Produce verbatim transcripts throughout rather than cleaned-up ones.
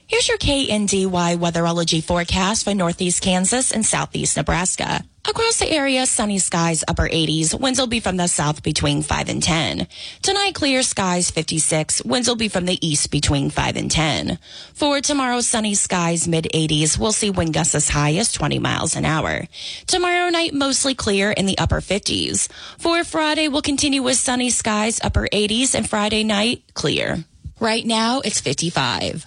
Here's your K N D Y weatherology forecast for northeast Kansas and southeast Nebraska. Across the area, sunny skies, upper eighties. Winds will be from the south between five and ten. Tonight, clear skies, fifty-six. Winds will be from the east between five and ten. For tomorrow, sunny skies, mid eighties. We'll see wind gusts as high as twenty miles an hour. Tomorrow night, mostly clear in the upper fifties. For Friday, we'll continue with sunny skies, upper eighties, and Friday night, clear. Right now, it's fifty-five.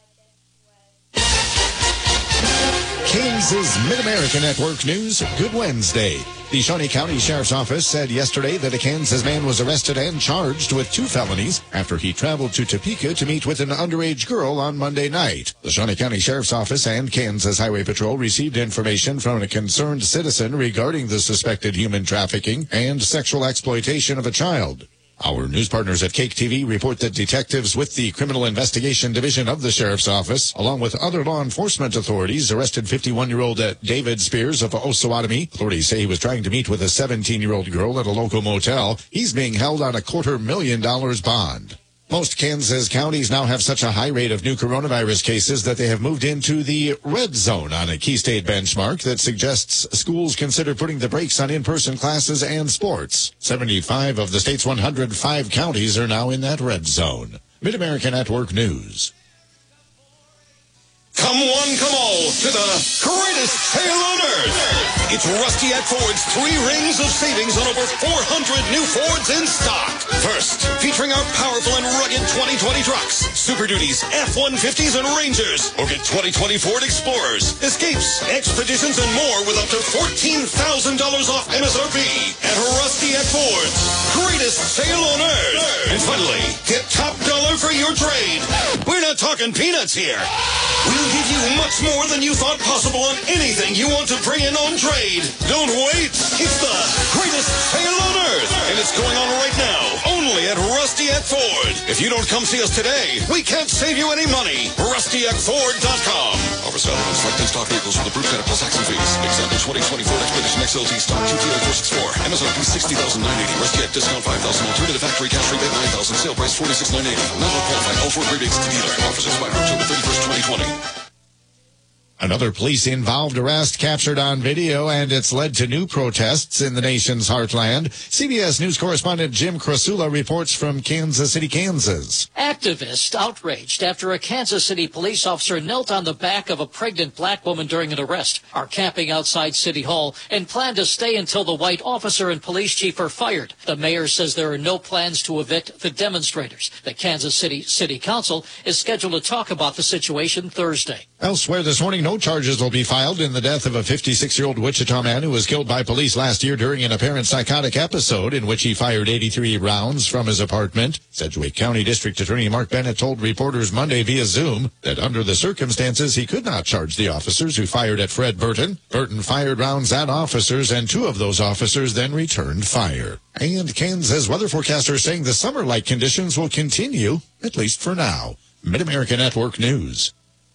Kansas Mid-America Network News, good Wednesday. The Shawnee County Sheriff's Office said yesterday that a Kansas man was arrested and charged with two felonies after he traveled to Topeka to meet with an underage girl on Monday night. The Shawnee County Sheriff's Office and Kansas Highway Patrol received information from a concerned citizen regarding the suspected human trafficking and sexual exploitation of a child. Our news partners at Cake T V report that detectives with the Criminal Investigation Division of the Sheriff's Office, along with other law enforcement authorities, arrested fifty-one-year-old David Spears of Osawatomie. Authorities say he was trying to meet with a seventeen-year-old girl at a local motel. He's being held on a quarter million dollars bond. Most Kansas counties now have such a high rate of new coronavirus cases that they have moved into the red zone on a key state benchmark that suggests schools consider putting the brakes on in-person classes and sports. seventy-five of the state's one hundred five counties are now in that red zone. Mid-America Network News. Come one, come all, to the greatest sale on earth. It's Rusty at Ford's three rings of savings on over four hundred new Fords in stock. First, featuring our powerful and rugged twenty twenty trucks, Super Duties, F one fifties, and Rangers. Or get twenty twenty Ford Explorers, Escapes, Expeditions, and more with up to fourteen thousand dollars off M S R P at Rusty at Ford's greatest sale on earth. And finally, get top dollar for your trade. We're not talking peanuts here. We'll give you much more than you thought possible on anything you want to bring in on trade. Don't wait. It's the greatest sale on earth. And it's going on right now, only at Rusty at Ford. If you don't come see us today, we can't save you any money. Rusty at Ford dot com. Offers valid on select in-stock vehicles with approved credit plus tax and fees. Example twenty twenty Ford Expedition X L T stock Q T O four sixty-four. M S R P sixty thousand nine hundred eighty. Rusty at discount five thousand. Alternative factory cash rebate nine thousand. Sale price forty-six thousand nine hundred eighty. Not all qualifying. All Ford rebates to dealer. Offers expire October thirty-first, twenty twenty. Another police-involved arrest captured on video, and it's led to new protests in the nation's heartland. C B S News correspondent Jim Krasula reports from Kansas City, Kansas. Activists outraged after a Kansas City police officer knelt on the back of a pregnant black woman during an arrest, are camping outside City Hall and plan to stay until the white officer and police chief are fired. The mayor says there are no plans to evict the demonstrators. The Kansas City City Council is scheduled to talk about the situation Thursday. Elsewhere this morning, no charges will be filed in the death of a fifty-six-year-old Wichita man who was killed by police last year during an apparent psychotic episode in which he fired eighty-three rounds from his apartment. Sedgwick County District Attorney Mark Bennett told reporters Monday via Zoom that under the circumstances he could not charge the officers who fired at Fred Burton. Burton fired rounds at officers, and two of those officers then returned fire. And Kansas weather forecasters saying the summer-like conditions will continue, at least for now. Mid-America Network News.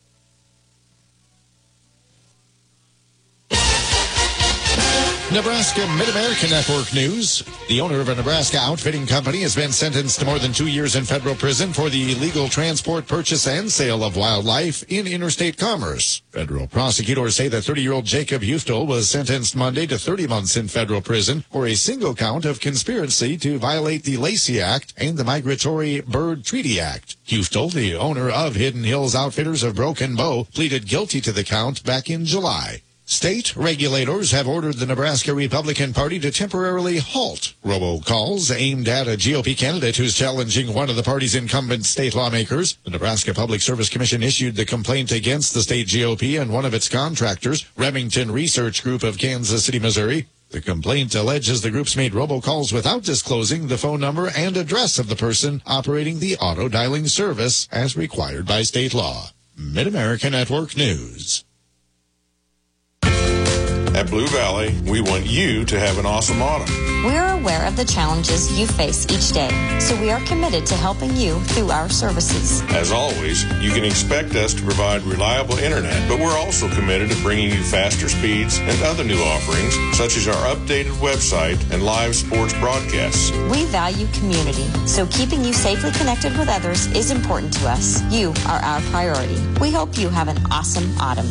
Nebraska Mid-America Network News. The owner of a Nebraska outfitting company has been sentenced to more than two years in federal prison for the illegal transport, purchase, and sale of wildlife in interstate commerce. Federal prosecutors say that thirty-year-old Jacob Huftel was sentenced Monday to thirty months in federal prison for a single count of conspiracy to violate the Lacey Act and the Migratory Bird Treaty Act. Huftel, the owner of Hidden Hills Outfitters of Broken Bow, pleaded guilty to the count back in July. State regulators have ordered the Nebraska Republican Party to temporarily halt robocalls aimed at a G O P candidate who's challenging one of the party's incumbent state lawmakers. The Nebraska Public Service Commission issued the complaint against the state G O P and one of its contractors, Remington Research Group of Kansas City, Missouri. The complaint alleges the groups made robocalls without disclosing the phone number and address of the person operating the auto dialing service as required by state law. Mid-America Network News. At Blue Valley, we want you to have an awesome autumn. We're aware of the challenges you face each day, so we are committed to helping you through our services. As always, you can expect us to provide reliable internet, but we're also committed to bringing you faster speeds and other new offerings, such as our updated website and live sports broadcasts. We value community, so keeping you safely connected with others is important to us. You are our priority. We hope you have an awesome autumn.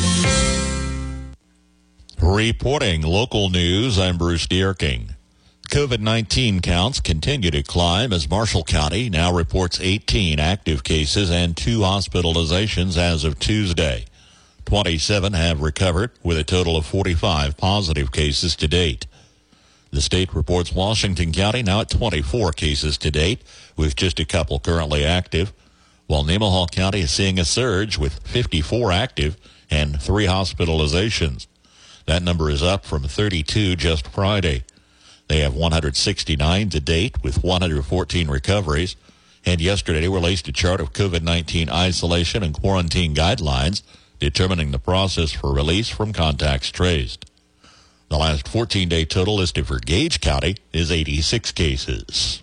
Reporting local news, I'm Bruce Dierking. COVID nineteen counts continue to climb as Marshall County now reports eighteen active cases and two hospitalizations as of Tuesday. twenty-seven have recovered, with a total of forty-five positive cases to date. The state reports Washington County now at twenty-four cases to date, with just a couple currently active, while Nemaha County is seeing a surge with fifty-four active and three hospitalizations. That number is up from thirty-two just Friday. They have one hundred sixty-nine to date with one hundred fourteen recoveries, and yesterday released a chart of COVID nineteen isolation and quarantine guidelines determining the process for release from contacts traced. The last fourteen-day total listed for Gage County is eighty-six cases.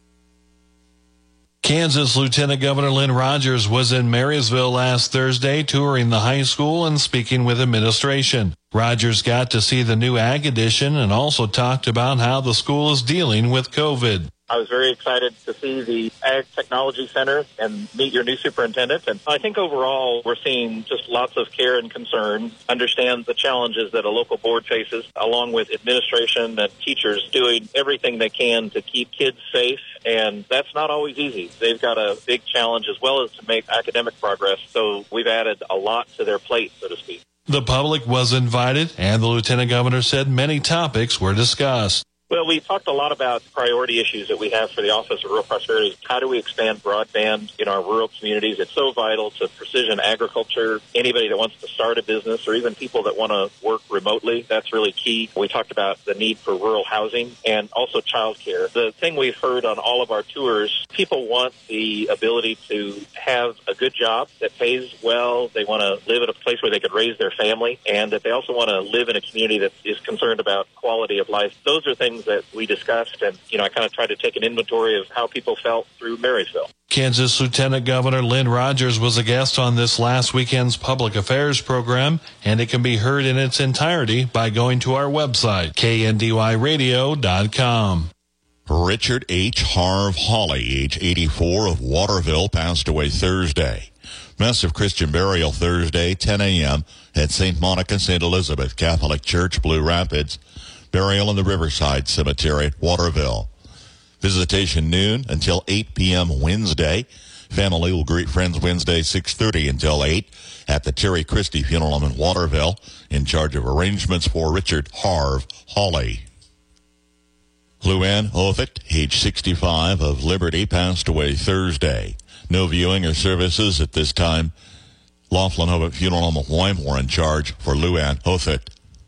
Kansas Lieutenant Governor Lynn Rogers was in Marysville last Thursday touring the high school and speaking with administration. Rogers got to see the new ag addition and also talked about how the school is dealing with COVID. I was very excited to see the Ag Technology Center and meet your new superintendent. And I think overall we're seeing just lots of care and concern, understand the challenges that a local board faces, along with administration and teachers doing everything they can to keep kids safe. And that's not always easy. They've got a big challenge as well as to make academic progress. So we've added a lot to their plate, so to speak. The public was invited, and the lieutenant governor said many topics were discussed. Well, we talked a lot about priority issues that we have for the Office of Rural Prosperity. How do we expand broadband in our rural communities? It's so vital to precision agriculture. Anybody that wants to start a business or even people that want to work remotely, that's really key. We talked about the need for rural housing and also childcare. The thing we've heard on all of our tours, people want the ability to have a good job that pays well. They want to live at a place where they could raise their family, and that they also want to live in a community that is concerned about quality of life. Those are things that we discussed, and, you know, I kind of tried to take an inventory of how people felt through Marysville. Kansas Lieutenant Governor Lynn Rogers was a guest on this last weekend's public affairs program, and it can be heard in its entirety by going to our website, K N D Y radio dot com. Richard H. Harv Hawley, age eighty-four, of Waterville, passed away Thursday. Massive Christian burial Thursday, ten a.m. at Saint Monica Saint Elizabeth Catholic Church, Blue Rapids. Burial in the Riverside Cemetery at Waterville. Visitation noon until eight p.m. Wednesday. Family will greet friends Wednesday six thirty until eight at the Terry Christie Funeral Home in Waterville, in charge of arrangements for Richard Harv Hawley. Luann Ovitt, age sixty-five, of Liberty, passed away Thursday. No viewing or services at this time. Laughlin Ovitt Funeral Home of Wymore in charge for Luann Ovitt.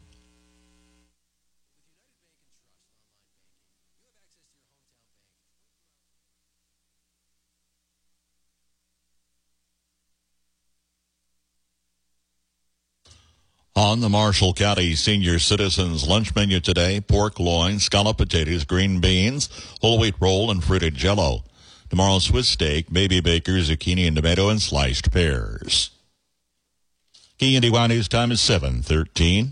On the Marshall County Senior Citizens lunch menu today, pork loin, scalloped potatoes, green beans, whole wheat roll, and fruited jello. Tomorrow, Swiss steak, baby baker, zucchini and tomato, and sliced pears. K N D Y News time is seven thirteen.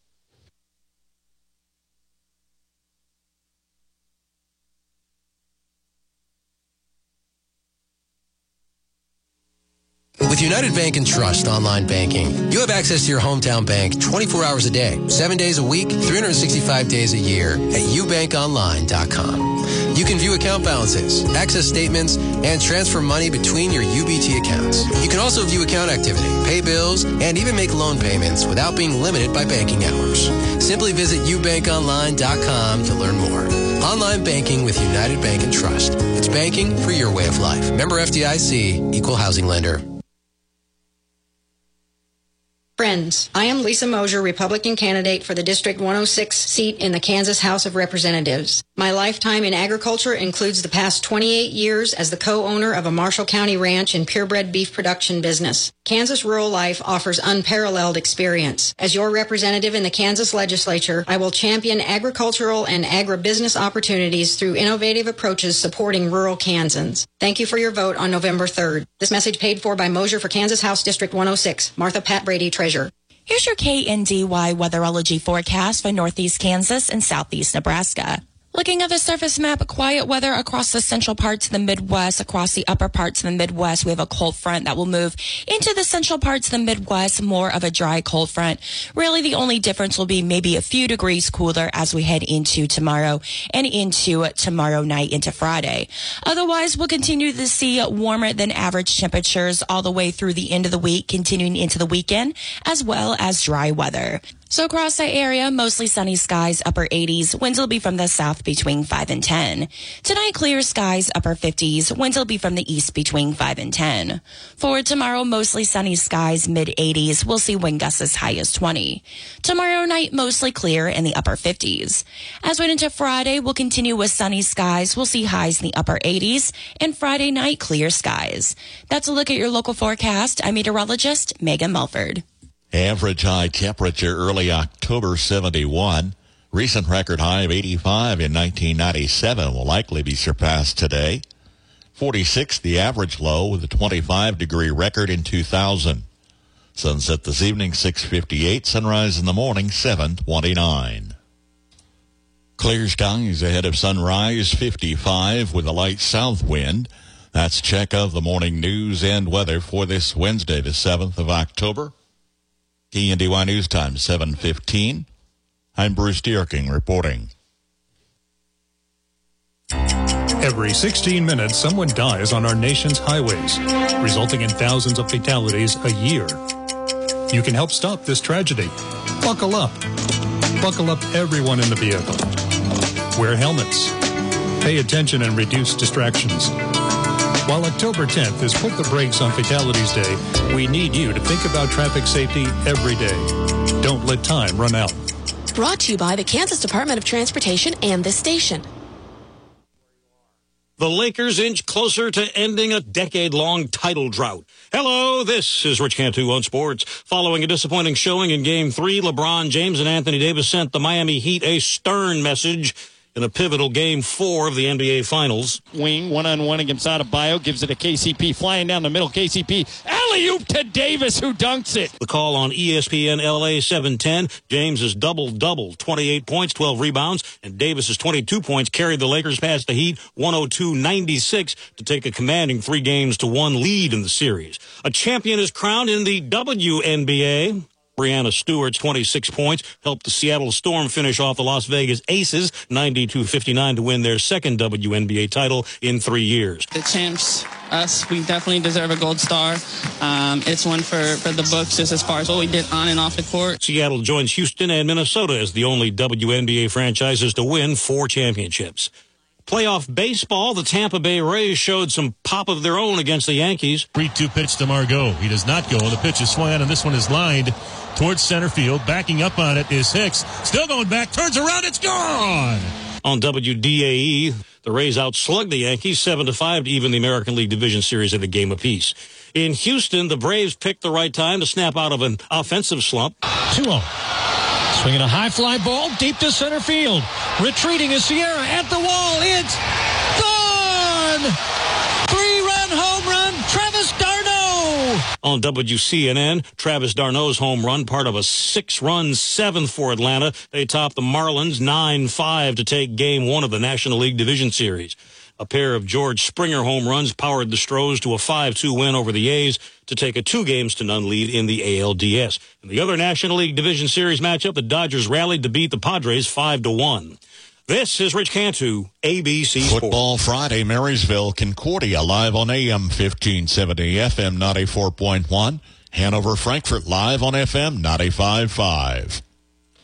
With United Bank and Trust online banking, you have access to your hometown bank twenty-four hours a day, seven days a week, three hundred sixty-five days a year at u bank online dot com. You can view account balances, access statements, and transfer money between your U B T accounts. You can also view account activity, pay bills, and even make loan payments without being limited by banking hours. Simply visit u bank online dot com to learn more. Online banking with United Bank and Trust. It's banking for your way of life. Member F D I C, Equal Housing Lender. Friends, I am Lisa Mosier, Republican candidate for the District one oh six seat in the Kansas House of Representatives. My lifetime in agriculture includes the past twenty-eight years as the co-owner of a Marshall County ranch and purebred beef production business. Kansas rural life offers unparalleled experience. As your representative in the Kansas legislature, I will champion agricultural and agribusiness opportunities through innovative approaches supporting rural Kansans. Thank you for your vote on November third. This message paid for by Mosier for Kansas House District one oh six. Martha Pat Brady, Treasurer. Here's your K N D Y weatherology forecast for northeast Kansas and southeast Nebraska. Looking at the surface map, quiet weather across the central parts of the Midwest. Across the upper parts of the Midwest, we have a cold front that will move into the central parts of the Midwest, more of a dry cold front. Really, the only difference will be maybe a few degrees cooler as we head into tomorrow and into tomorrow night into Friday. Otherwise, we'll continue to see warmer than average temperatures all the way through the end of the week, continuing into the weekend, as well as dry weather. So across the area, mostly sunny skies, upper eighties. Winds will be from the south between five and ten. Tonight, clear skies, upper fifties. Winds will be from the east between five and ten. For tomorrow, mostly sunny skies, mid eighties. We'll see wind gusts as high as twenty. Tomorrow night, mostly clear in the upper fifties. As we head into Friday, we'll continue with sunny skies. We'll see highs in the upper eighties. And Friday night, clear skies. That's a look at your local forecast. I'm meteorologist Megan Mulford. Average high temperature early October seventy-one. Recent record high of eighty-five in nineteen ninety-seven will likely be surpassed today. forty-six the average low with a twenty-five degree record in two thousand. Sunset this evening six fifty-eight. Sunrise in the morning seven twenty-nine. Clear skies ahead of sunrise fifty-five with a light south wind. That's check of the morning news and weather for this Wednesday, the seventh of October. K N D Y News Time, seven fifteen. I'm Bruce Dierking reporting. Every sixteen minutes, someone dies on our nation's highways, resulting in thousands of fatalities a year. You can help stop this tragedy. Buckle up. Buckle up everyone in the vehicle. Wear helmets. Pay attention and reduce distractions. While October tenth is Put the Brakes on Fatalities Day, we need you to think about traffic safety every day. Don't let time run out. Brought to you by the Kansas Department of Transportation and this station. The Lakers inch closer to ending a decade-long title drought. Hello, this is Rich Cantu on sports. Following a disappointing showing in Game three, LeBron James and Anthony Davis sent the Miami Heat a stern message in a pivotal Game four of the N B A Finals. Wing, one-on-one against Adebayo, gives it to K C P, flying down the middle. K C P, alley-oop to Davis, who dunks it. The call on E S P N L A seven ten. James is double-double, twenty-eight points, twelve rebounds, and Davis's twenty-two points carried the Lakers past the Heat one oh two ninety-six to take a commanding three games to one lead in the series. A champion is crowned in the W N B A. Breanna Stewart's twenty-six points helped the Seattle Storm finish off the Las Vegas Aces ninety-two fifty-nine to win their second W N B A title in three years. The champs, us, we definitely deserve a gold star. Um, it's one for, for the books just as far as what we did on and off the court. Seattle joins Houston and Minnesota as the only W N B A franchises to win four championships. Playoff baseball, the Tampa Bay Rays showed some pop of their own against the Yankees. three two pitch to Margot. He does not go. The pitch is swung on, and this one is lined towards center field. Backing up on it is Hicks. Still going back. Turns around. It's gone. On W D A E, the Rays outslugged the Yankees seven to five to even the American League Division Series at a game apiece. In Houston, the Braves picked the right time to snap out of an offensive slump. two oh. Swinging a high fly ball deep to center field. Retreating is Sierra at the wall. It's gone! Three-run home run, Travis d'Arnaud! On W C N N, Travis d'Arnaud's home run, part of a six-run seventh for Atlanta. They topped the Marlins nine five to take Game one of the National League Division Series. A pair of George Springer home runs powered the Stros to a five two win over the A's to take a two games to none lead in the A L D S. In the other National League Division Series matchup, the Dodgers rallied to beat the Padres five to one. This is Rich Cantu, A B C Sports. Football Friday, Marysville, Concordia, live on A M fifteen seventy, F M ninety-four point one. Hanover, Frankfurt, live on F M ninety-five point five.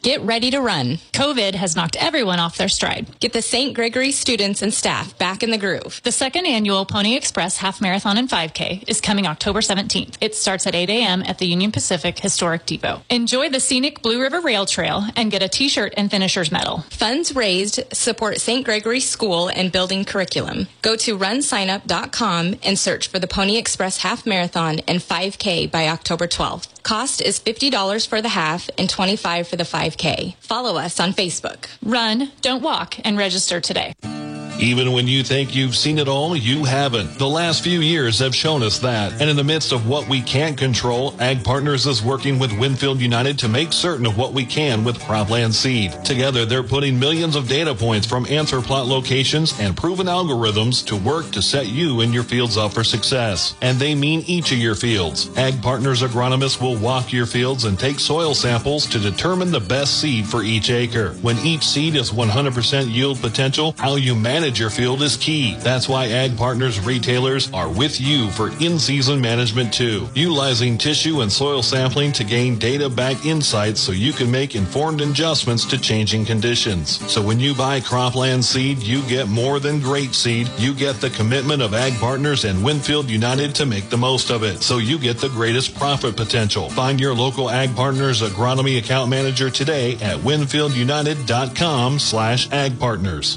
Get ready to run. COVID has knocked everyone off their stride. Get the Saint Gregory students and staff back in the groove. The second annual Pony Express Half Marathon and five K is coming October seventeenth. It starts at eight a.m. at the Union Pacific Historic Depot. Enjoy the scenic Blue River Rail Trail and get a t-shirt and finisher's medal. Funds raised support Saint Gregory School and building curriculum. Go to run sign up dot com and search for the Pony Express Half Marathon and five K by October twelfth. Cost is fifty dollars for the half and twenty-five dollars for the five K. Follow us on Facebook. Run, don't walk, and register today. Even when you think you've seen it all, you haven't. The last few years have shown us that. And in the midst of what we can't control, Ag Partners is working with Winfield United to make certain of what we can with Cropland Seed. Together, they're putting millions of data points from answer plot locations and proven algorithms to work to set you and your fields up for success. And they mean each of your fields. Ag Partners agronomists will walk your fields and take soil samples to determine the best seed for each acre. When each seed is one hundred percent yield potential, how you manage your field is key. That's why Ag Partners retailers are with you for in-season management too, utilizing tissue and soil sampling to gain data-backed insights so you can make informed adjustments to changing conditions. So when you buy Cropland Seed, you get more than great seed. You get the commitment of Ag Partners and Winfield United to make the most of it, so you get the greatest profit potential. Find your local Ag Partners agronomy account manager today at winfield united dot com slash ag partners.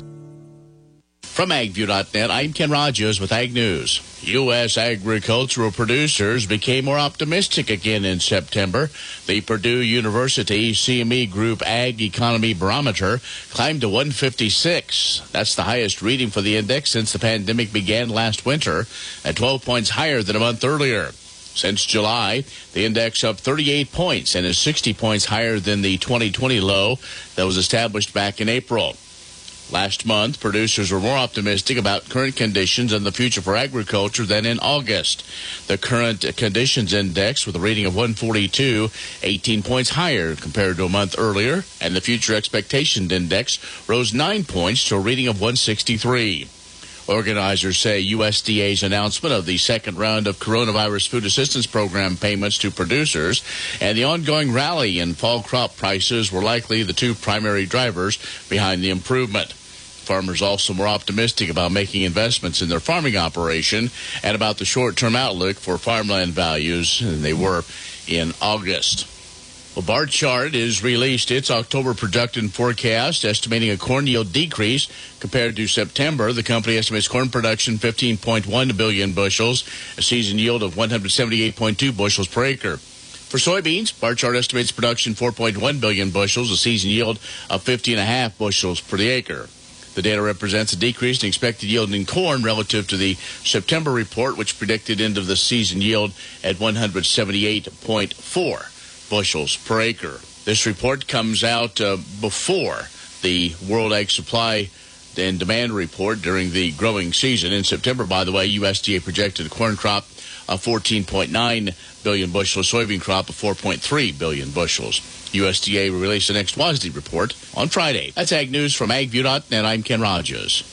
From agview dot net, I'm Ken Rogers with Ag News. U S agricultural producers became more optimistic again in September. The Purdue University C M E Group Ag Economy Barometer climbed to one fifty-six. That's the highest reading for the index since the pandemic began last winter, at twelve points higher than a month earlier. Since July, the index up thirty-eight points and is sixty points higher than the twenty twenty low that was established back in April. Last month, producers were more optimistic about current conditions and the future for agriculture than in August. The current conditions index, with a reading of one forty-two, eighteen points higher compared to a month earlier, and the future expectation index rose nine points to a reading of one sixty-three. Organizers say U S D A's announcement of the second round of coronavirus food assistance program payments to producers and the ongoing rally in fall crop prices were likely the two primary drivers behind the improvement. Farmers also more optimistic about making investments in their farming operation and about the short-term outlook for farmland values than they were in August. Well, Barchard has released its October production forecast, estimating a corn yield decrease compared to September. The company estimates corn production fifteen point one billion bushels, a season yield of one hundred seventy-eight point two bushels per acre. For soybeans, Barchard estimates production four point one billion bushels, a season yield of fifty point five bushels per the acre. The data represents a decrease in expected yield in corn relative to the September report, which predicted end of the season yield at one hundred seventy-eight point four bushels per acre. This report comes out uh, before the World Ag Supply and Demand report during the growing season. In September, by the way, U S D A projected a corn crop of fourteen point nine billion bushels, soybean crop of four point three billion bushels. U S D A will release the next W A S D report on Friday. That's Ag News from agview dot net. I'm Ken Rogers.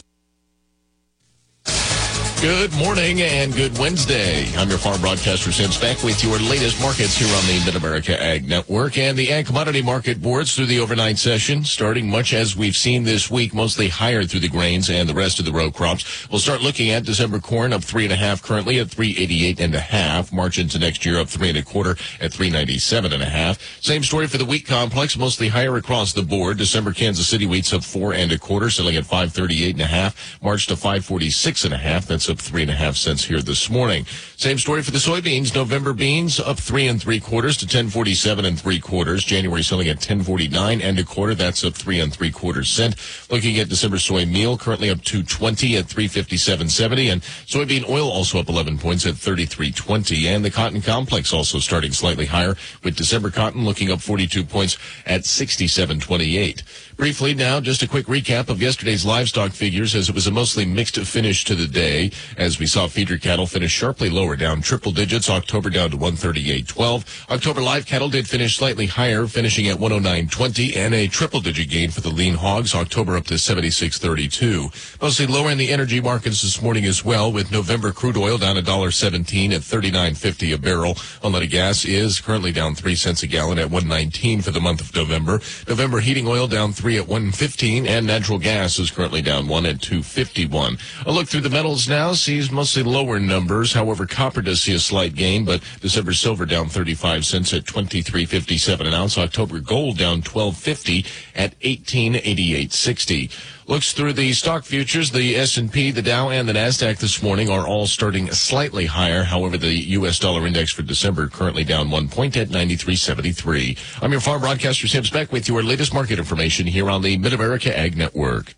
Good morning and good Wednesday. I'm your farm broadcaster, Sam Speck, with your latest markets here on the Mid-America Ag Network. And the Ag Commodity Market boards through the overnight session, starting much as we've seen this week, mostly higher through the grains and the rest of the row crops. We'll start looking at December corn up three and a half, currently at three eighty-eight and a half. March into next year up three and a quarter at three ninety-seven and a half. Same story for the wheat complex, mostly higher across the board. December Kansas City wheat's up four and a quarter, selling at five thirty-eight and a half. March to five forty-six and a half. That's up three and a half cents here this morning. Same story for the soybeans. November beans up three and three quarters to ten forty-seven and three quarters. January selling at ten forty-nine and a quarter. That's up three and three quarters cent. Looking at December soy meal, currently up two twenty at three fifty-seven seventy, and soybean oil also up eleven points at thirty-three twenty. And the cotton complex also starting slightly higher, with December cotton looking up forty-two points at sixty-seven twenty-eight. Briefly now, just a quick recap of yesterday's livestock figures, as it was a mostly mixed finish to the day. as we saw feeder cattle finish sharply lower, down triple digits. October down to one thirty-eight twelve. October live cattle did finish slightly higher, finishing at one oh nine twenty, and a triple-digit gain for the lean hogs. October up to seventy-six thirty-two. Mostly lower in the energy markets this morning as well, with November crude oil down one dollar seventeen at thirty-nine fifty a barrel. Unleaded gas is currently down three cents a gallon at one nineteen for the month of November. November heating oil down three at one fifteen, and natural gas is currently down one at two fifty-one. A look through the metals now sees mostly lower numbers. However, copper does see a slight gain, but December silver down thirty-five cents at twenty-three fifty-seven an ounce. October gold down twelve fifty at eighteen eighty-eight sixty. Looks through the stock futures, the S and P, the Dow, and the NASDAQ this morning are all starting slightly higher. However, the U S dollar index for December currently down one point at ninety-three seventy-three. I'm your farm broadcaster, Sam Speck, with your latest market information here on the Mid-America Ag Network.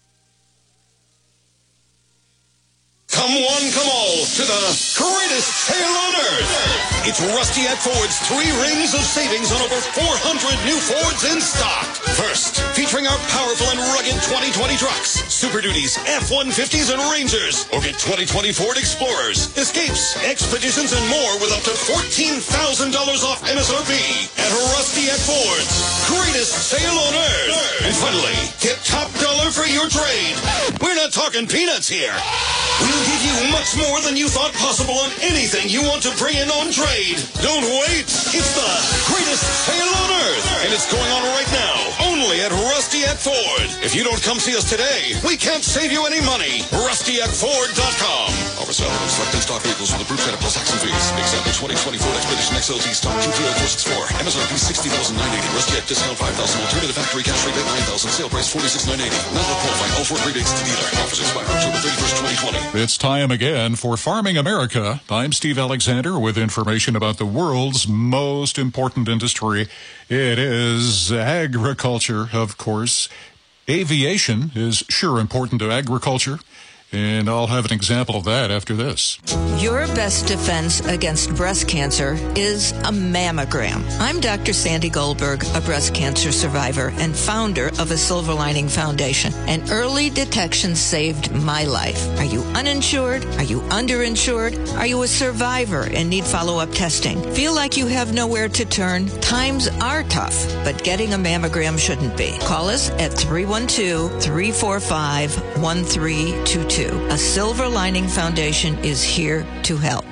Come one, come all, to the greatest sale on earth. It's Rusty at Ford's three rings of savings on over four hundred new Fords in stock. First, featuring our powerful and rugged twenty twenty trucks, Super Duties, F one fifties, and Rangers. Or get twenty twenty Ford Explorers, Escapes, Expeditions, and more with up to fourteen thousand dollars off M S R P at Rusty at Ford's greatest sale on earth. And finally, get top dollar for your trade. We're not talking peanuts here. We'll give you much more than you thought possible on anything you want to bring in on trade. Don't wait. It's the greatest sale on earth. And it's going on right now, only at Rusty at Ford. If you don't come see us today, we can't save you any money. Rusty at Ford dot com. Offer valid on select in-stock vehicles with approved credit plus tax and fees. Example twenty twenty Ford Expedition X L T stock Q T L four sixty-four. M S R P sixty thousand nine hundred eighty. Rusty at discount five thousand. Alternative factory cash rebate nine thousand. Sale price forty-six thousand nine hundred eighty. Not qualifying. All Ford rebates to dealer. Offers expire October thirty-first, twenty twenty. It's time again for Farming America. I'm Steve Alexander with information about the world's most important industry. It is agriculture, of course. Aviation is sure important to agriculture, and I'll have an example of that after this. Your best defense against breast cancer is a mammogram. I'm Doctor Sandy Goldberg, a breast cancer survivor and founder of a Silver Lining Foundation. And early detection saved my life. Are you uninsured? Are you underinsured? Are you a survivor and need follow-up testing? Feel like you have nowhere to turn? Times are tough, but getting a mammogram shouldn't be. Call us at three one two, three four five, one three two two. A Silver Lining Foundation is here to help.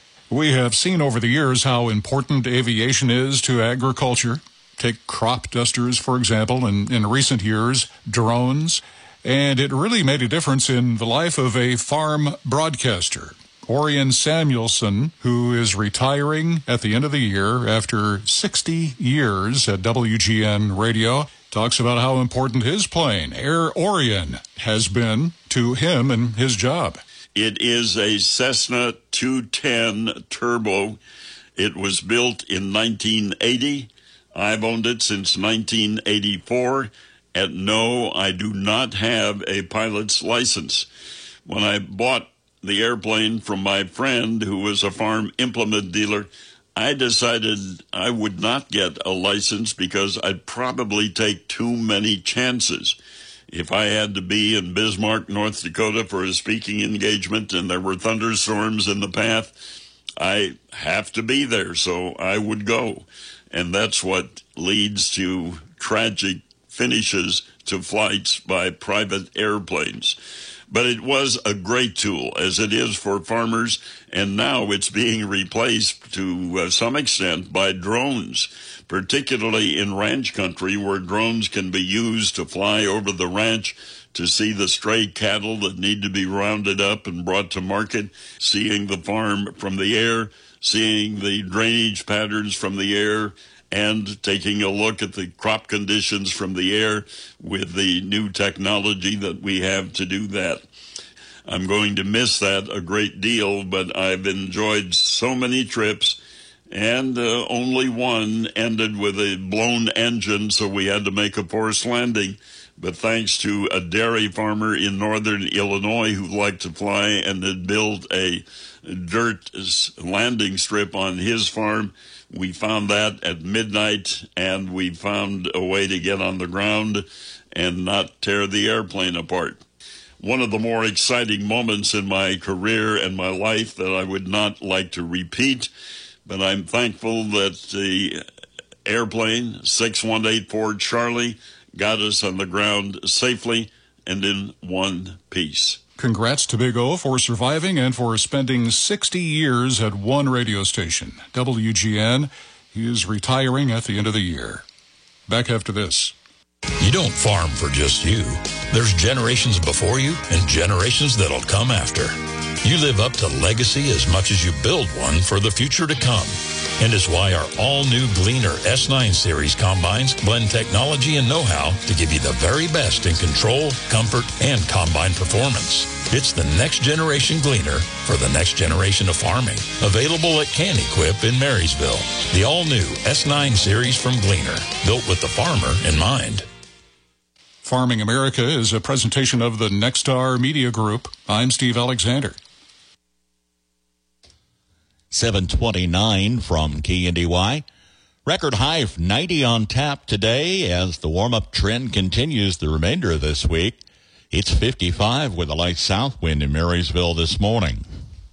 We have seen over the years how important aviation is to agriculture. Take crop dusters, for example, and in recent years, drones. And it really made a difference in the life of a farm broadcaster. Orion Samuelson, who is retiring at the end of the year after sixty years at W G N Radio, talks about how important his plane, Air Orion, has been to him and his job. It is a Cessna two ten Turbo. It was built in nineteen eighty. I've owned it since nineteen eighty-four. And no, I do not have a pilot's license. When I bought the airplane from my friend, who was a farm implement dealer, I decided I would not get a license because I'd probably take too many chances. If I had to be in Bismarck, North Dakota for a speaking engagement and there were thunderstorms in the path, I have to be there, so I would go. And that's what leads to tragic finishes to flights by private airplanes. But it was a great tool, as it is for farmers, and now it's being replaced to uh, some extent by drones, particularly in ranch country where drones can be used to fly over the ranch to see the stray cattle that need to be rounded up and brought to market, seeing the farm from the air, seeing the drainage patterns from the air, and taking a look at the crop conditions from the air with the new technology that we have to do that. I'm going to miss that a great deal, but I've enjoyed so many trips, and uh, only one ended with a blown engine, so we had to make a forced landing. But thanks to a dairy farmer in northern Illinois who liked to fly and had built a dirt landing strip on his farm, we found that at midnight, and we found a way to get on the ground and not tear the airplane apart. one of the more exciting moments in my career and my life that I would not like to repeat. But I'm thankful that the airplane, six one eight Ford Charlie, got us on the ground safely and in one piece. Congrats to Big O for surviving and for spending sixty years at one radio station, W G N. He is retiring at the end of the year. Back after this. You don't farm for just you. There's generations before you and generations that'll come after. You live up to legacy as much as you build one for the future to come. And is why our all-new Gleaner S nine Series combines blend technology and know-how to give you the very best in control, comfort, and combine performance. It's the next generation Gleaner for the next generation of farming. Available at Can Equip in Marysville. The all-new S nine Series from Gleaner, built with the farmer in mind. Farming America is a presentation of the Nexstar Media Group. I'm Steve Alexander. seven twenty-nine from K N D Y. Record high of ninety on tap today as the warm-up trend continues the remainder of this week. It's fifty-five with a light south wind in Marysville this morning.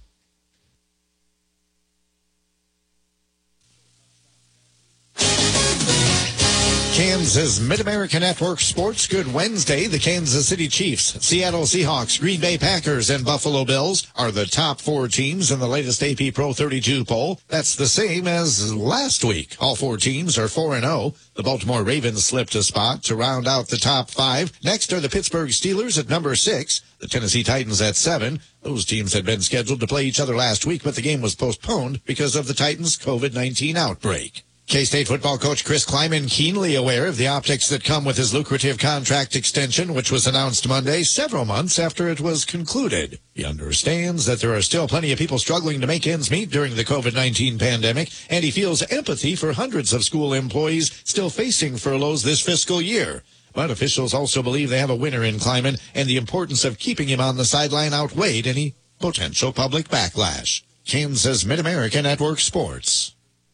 Kansas Mid-America Network Sports. Good Wednesday. The Kansas City Chiefs, Seattle Seahawks, Green Bay Packers, and Buffalo Bills are the top four teams in the latest A P Pro thirty-two poll. That's the same as last week. All four teams are four and oh. The Baltimore Ravens slipped a spot to round out the top five. Next are the Pittsburgh Steelers at number six. The Tennessee Titans at seven. Those teams had been scheduled to play each other last week, but the game was postponed because of the Titans' COVID nineteen outbreak. K-State football coach Chris Kleiman keenly aware of the optics that come with his lucrative contract extension, which was announced Monday, several months after it was concluded. He understands that there are still plenty of people struggling to make ends meet during the COVID nineteen pandemic, and he feels empathy for hundreds of school employees still facing furloughs this fiscal year. But officials also believe they have a winner in Kleiman, and the importance of keeping him on the sideline outweighed any potential public backlash. Kansas Mid-America Network Sports.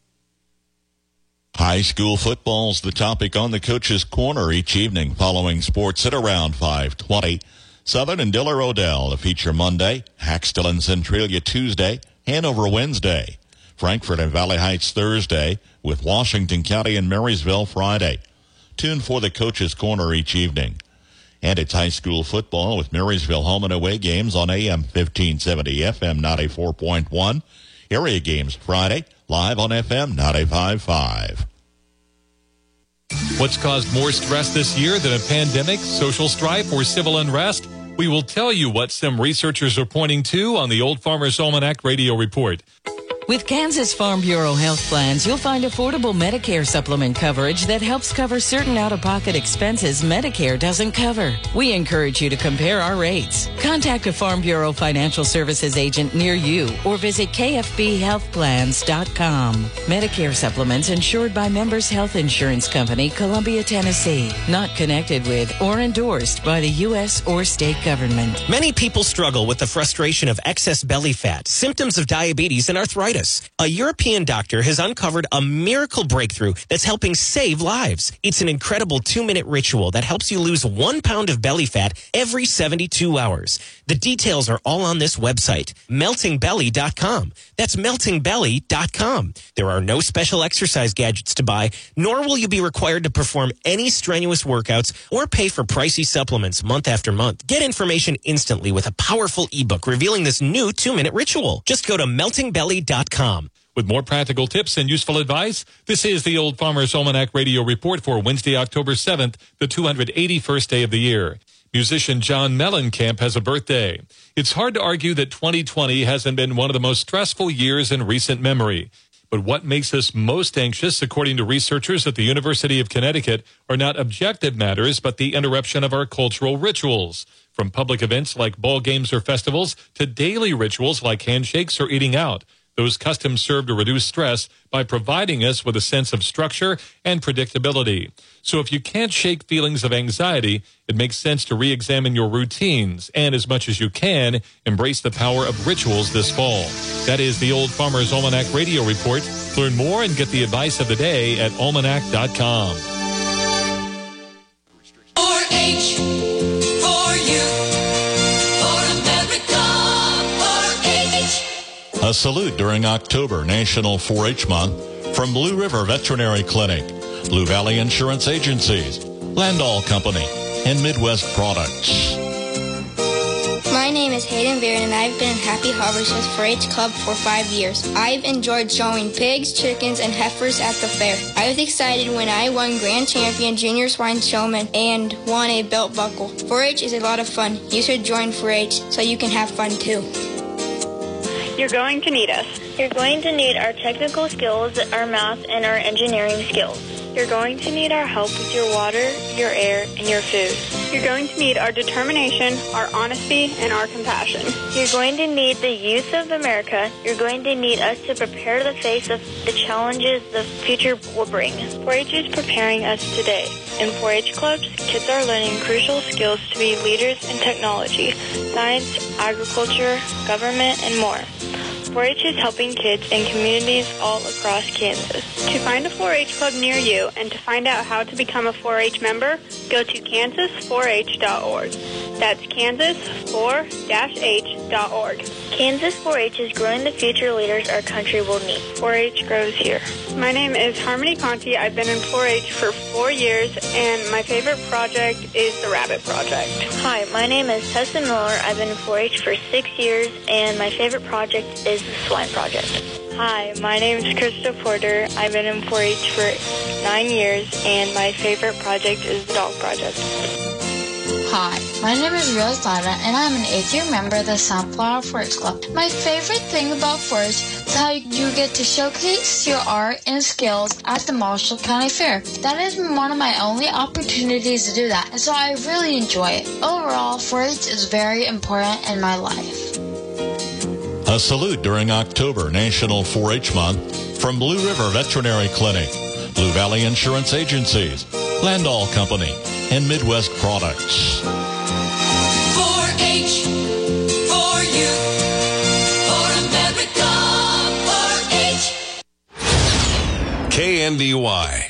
High school football's the topic on the Coach's Corner each evening following sports at around five twenty. Southern and Diller Odell to feature Monday, Haxtell and Centralia Tuesday, Hanover Wednesday, Frankfort and Valley Heights Thursday, with Washington County and Marysville Friday. Tune for the Coach's Corner each evening. And it's high school football with Marysville home and away games on A M fifteen seventy, F M ninety-four point one. Area games Friday, live on F M ninety-five point five. What's caused more stress this year than a pandemic, social strife, or civil unrest? We will tell you what some researchers are pointing to on the Old Farmer's Almanac Radio Report. With Kansas Farm Bureau health plans, you'll find affordable Medicare supplement coverage that helps cover certain out-of-pocket expenses Medicare doesn't cover. We encourage you to compare our rates. Contact a Farm Bureau financial services agent near you or visit K F B health plans dot com. Medicare supplements insured by Members Health Insurance Company, Columbia, Tennessee. Not connected with or endorsed by the U S or state government. Many people struggle with the frustration of excess belly fat, symptoms of diabetes, and arthritis. A European doctor has uncovered a miracle breakthrough that's helping save lives. It's an incredible two-minute ritual that helps you lose one pound of belly fat every seventy-two hours. The details are all on this website, melting belly dot com. That's melting belly dot com. There are no special exercise gadgets to buy, nor will you be required to perform any strenuous workouts or pay for pricey supplements month after month. Get information instantly with a powerful ebook revealing this new two-minute ritual. Just go to melting belly dot com. With more practical tips and useful advice, this is the Old Farmer's Almanac Radio Report for Wednesday, October seventh, the two hundred eighty-first day of the year. Musician John Mellencamp has a birthday. It's hard to argue that twenty twenty hasn't been one of the most stressful years in recent memory. But what makes us most anxious, according to researchers at the University of Connecticut, are not objective matters, but the interruption of our cultural rituals. From public events like ball games or festivals to daily rituals like handshakes or eating out. Those customs serve to reduce stress by providing us with a sense of structure and predictability. So if you can't shake feelings of anxiety, it makes sense to re-examine your routines and, as much as you can, embrace the power of rituals this fall. That is the Old Farmer's Almanac Radio Report. Learn more and get the advice of the day at almanac dot com. four H for you. A salute during October, National four H Month, from Blue River Veterinary Clinic, Blue Valley Insurance Agencies, Landall Company, and Midwest Products. My name is Hayden Beard, and I've been in Happy Harbors with four H Club for five years. I've enjoyed showing pigs, chickens, and heifers at the fair. I was excited when I won Grand Champion Junior Swine Showman and won a belt buckle. four H is a lot of fun. You should join four H so you can have fun too. You're going to need us. You're going to need our technical skills, our math, and our engineering skills. You're going to need our help with your water, your air, and your food. You're going to need our determination, our honesty, and our compassion. You're going to need the youth of America. You're going to need us to prepare the face of the challenges the future will bring. four H is preparing us today. In four H clubs, kids are learning crucial skills to be leaders in technology, science, agriculture, government, and more. four H is helping kids in communities all across Kansas. To find a four H club near you and to find out how to become a four H member, go to kansas four h dot org. That's kansas four h dot org. Kansas four H is growing the future leaders our country will need. four H grows here. My name is Harmony Conti. I've been in four H for four years, and my favorite project is the Rabbit Project. Hi, my name is Tessa Miller. I've been in four H for six years, and my favorite project is the Swine Project. Hi, my name is Krista Porter. I've been in four H for nine years, and my favorite project is the Dog Project. Hi, my name is Rose Lana, and I'm an eighth year member of the Sunflower four H Club. My favorite thing about four H is how you get to showcase your art and skills at the Marshall County Fair. That has been one of my only opportunities to do that, and so I really enjoy it. Overall, four H is very important in my life. A salute during October, National four H Month, from Blue River Veterinary Clinic, Blue Valley Insurance Agencies, Landall Company, and Midwest Products. four H, for you, for America, four H. K N D Y.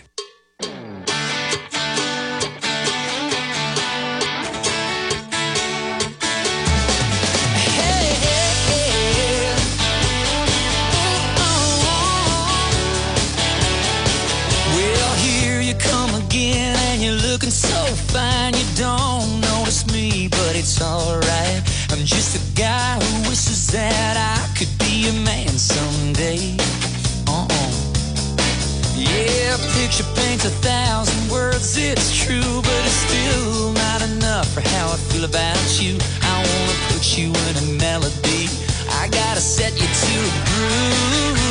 It's alright. I'm just a guy who wishes that I could be a man someday. Uh-uh. Yeah, a picture paints a thousand words, it's true, but it's still not enough for how I feel about you. I wanna put you in a melody. I gotta set you to a groove.